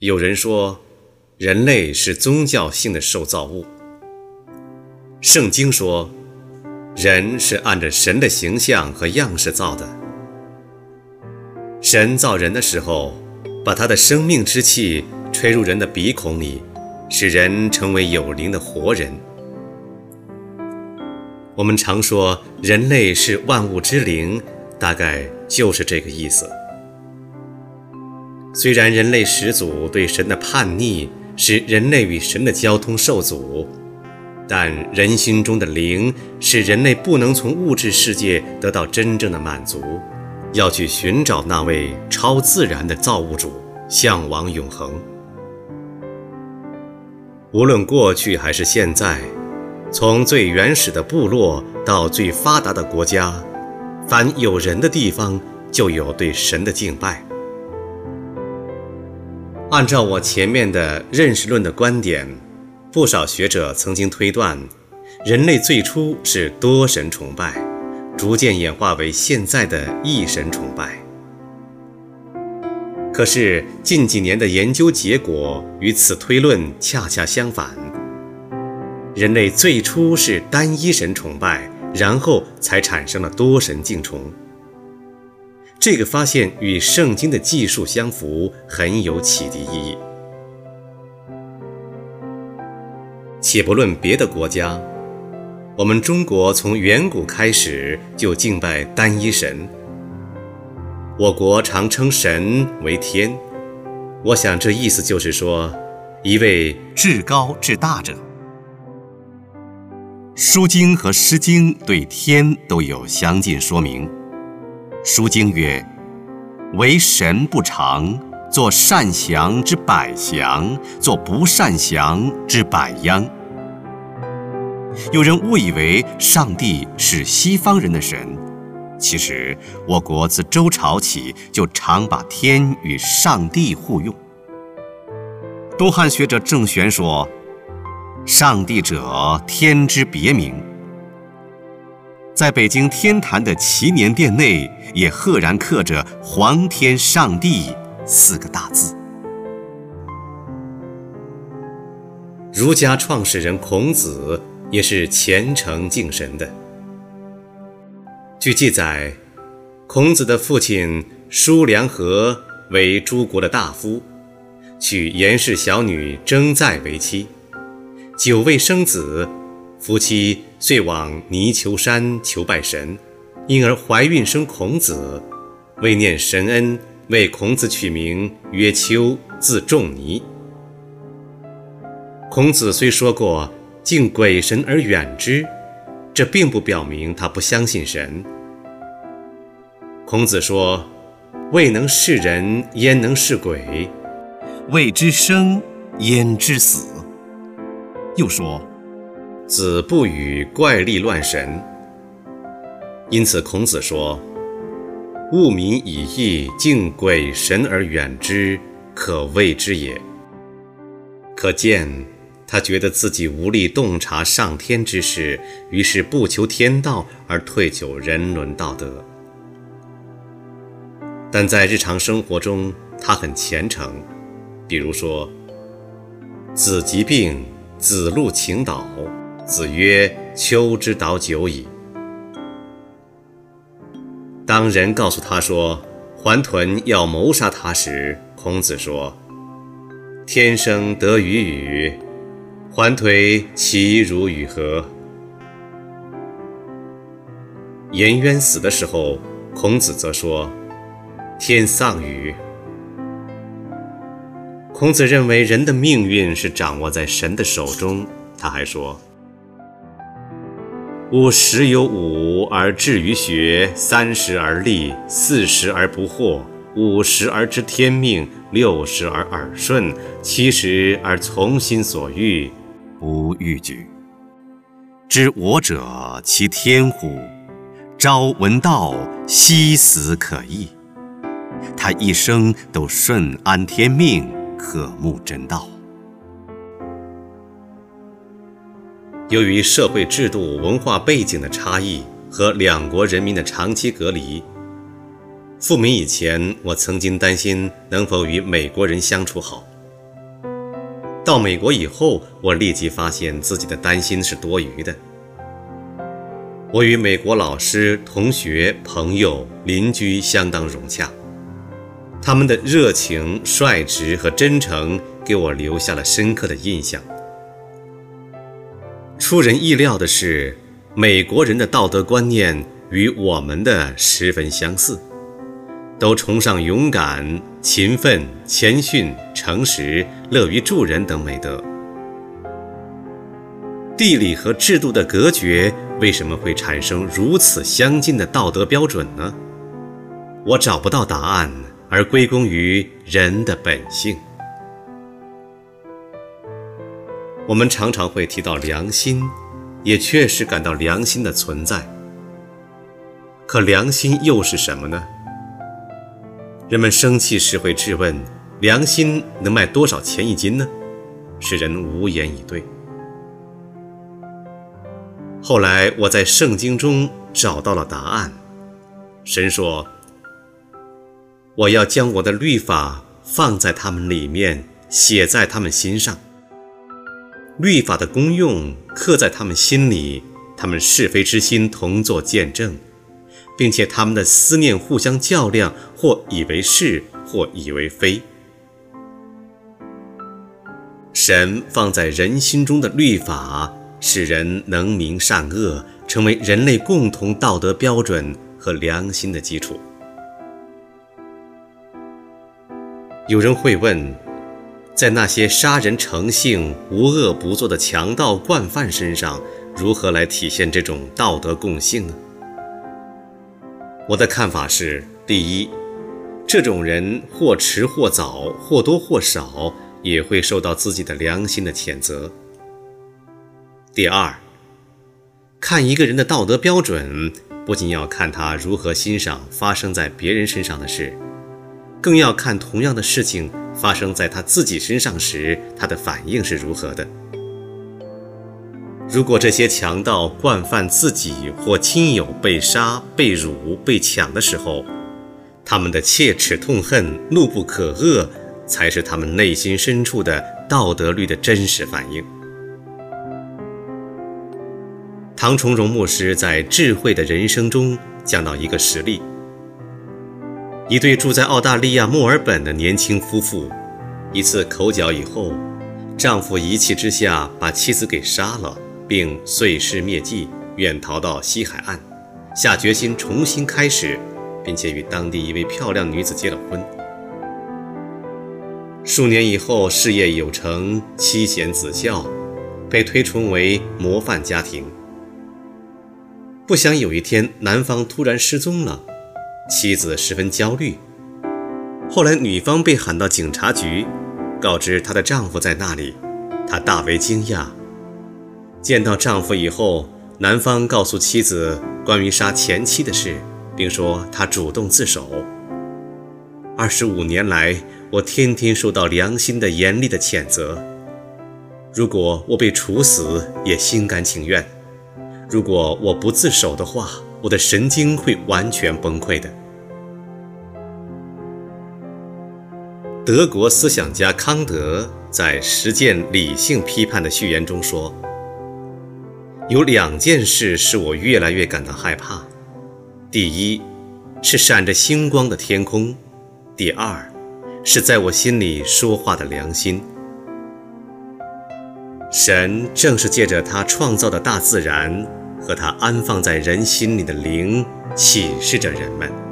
有人说，人类是宗教性的受造物。圣经说，人是按着神的形象和样式造的。神造人的时候，把他的生命之气吹入人的鼻孔里，使人成为有灵的活人。我们常说人类是万物之灵，大概就是这个意思。虽然人类始祖对神的叛逆使人类与神的交通受阻，但人心中的灵使人类不能从物质世界得到真正的满足，要去寻找那位超自然的造物主，向往永恒。无论过去还是现在，从最原始的部落到最发达的国家，凡有人的地方就有对神的敬拜。按照我前面的认识论的观点，不少学者曾经推断，人类最初是多神崇拜，逐渐演化为现在的一神崇拜。可是近几年的研究结果与此推论恰恰相反，人类最初是单一神崇拜，然后才产生了多神敬崇。这个发现与圣经的记述相符，很有启迪意义。且不论别的国家，我们中国从远古开始就敬拜单一神。我国常称神为天，我想这意思就是说，一位至高至大者。书经和诗经对天都有详尽说明。书经曰：为神不常，作善祥之百祥，作不善祥之百殃。有人误以为上帝是西方人的神，其实我国自周朝起就常把天与上帝互用。东汉学者郑玄说，上帝者，天之别名。在北京天坛的祈年殿内，也赫然刻着皇天上帝4个大字。儒家创始人孔子也是虔诚敬神的。据记载，孔子的父亲叔梁纥为诸国的大夫，娶颜氏小女征在为妻，久未生子，夫妻遂往泥丘山求拜神，因而怀孕生孔子，为念神恩，为孔子取名曰丘，字仲尼。孔子虽说过敬鬼神而远之，这并不表明他不相信神。孔子说，未能视人，焉能视鬼？未知生，焉知死？又说，子不语怪力乱神。因此孔子说，物民以义敬鬼神而远之，可谓之也。可见他觉得自己无力洞察上天之事，于是不求天道而退求人伦道德。但在日常生活中他很虔诚，比如说，子疾病，子路请导，子曰：丘之导久矣。当人告诉他说桓屯要谋杀他时，孔子说，天生得与与，桓颓其如与何？颜渊死的时候，孔子则说，天丧与。孔子认为人的命运是掌握在神的手中。他还说，吾十有五而志于学，30而立，40而不惑，50而知天命，60而耳顺，70而从心所欲，不逾矩。知我者，其天乎？朝闻道，夕死可矣。他一生都顺安天命，渴慕真道。由于社会制度、文化背景的差异和两国人民的长期隔离，赴美以前，我曾经担心能否与美国人相处好， 到美国以后，我立即发现自己的担心是多余的。我与美国老师、同学、朋友、邻居相当融洽，他们的热情、率直和真诚给我留下了深刻的印象。出人意料的是，美国人的道德观念与我们的十分相似，都崇尚勇敢、勤奋、谦逊、诚实、乐于助人等美德。地理和制度的隔绝为什么会产生如此相近的道德标准呢？我找不到答案，而归功于人的本性。我们常常会提到良心，也确实感到良心的存在。可良心又是什么呢？人们生气时会质问，良心能卖多少钱一斤呢？使人无言以对。后来我在圣经中找到了答案。神说，我要将我的律法放在他们里面，写在他们心上。律法的功用刻在他们心里，他们是非之心同作见证，并且他们的思念互相较量，或以为是，或以为非。神放在人心中的律法，使人能明善恶，成为人类共同道德标准和良心的基础。有人会问，在那些杀人成性、无恶不作的强盗惯犯身上，如何来体现这种道德共性呢？我的看法是，第一，这种人或迟或早，或多或少，也会受到自己的良心的谴责。第二，看一个人的道德标准，不仅要看他如何欣赏发生在别人身上的事，更要看同样的事情发生在他自己身上时，他的反应是如何的。如果这些强盗惯犯自己或亲友被杀、被辱、被抢的时候，他们的切齿痛恨、怒不可遏，才是他们内心深处的道德律的真实反应。唐崇荣牧师在《智慧的人生》中讲到一个实例，一对住在澳大利亚墨尔本的年轻夫妇，一次口角以后，丈夫一气之下把妻子给杀了，并碎尸灭迹，远逃到西海岸，下决心重新开始，并且与当地一位漂亮女子结了婚。数年以后，事业有成，妻贤子孝，被推崇为模范家庭。不想有一天，男方突然失踪了，妻子十分焦虑。后来女方被喊到警察局，告知她的丈夫在那里，她大为惊讶。见到丈夫以后，男方告诉妻子关于杀前妻的事，并说他主动自首。25年来，我天天受到良心的严厉的谴责。如果我被处死，也心甘情愿。如果我不自首的话，我的神经会完全崩溃的。德国思想家康德在《实践理性批判》的序言中说，有2件事使我越来越感到害怕。第一，是闪着星光的天空；第二，是在我心里说话的良心。神正是借着他创造的大自然和他安放在人心里的灵，启示着人们。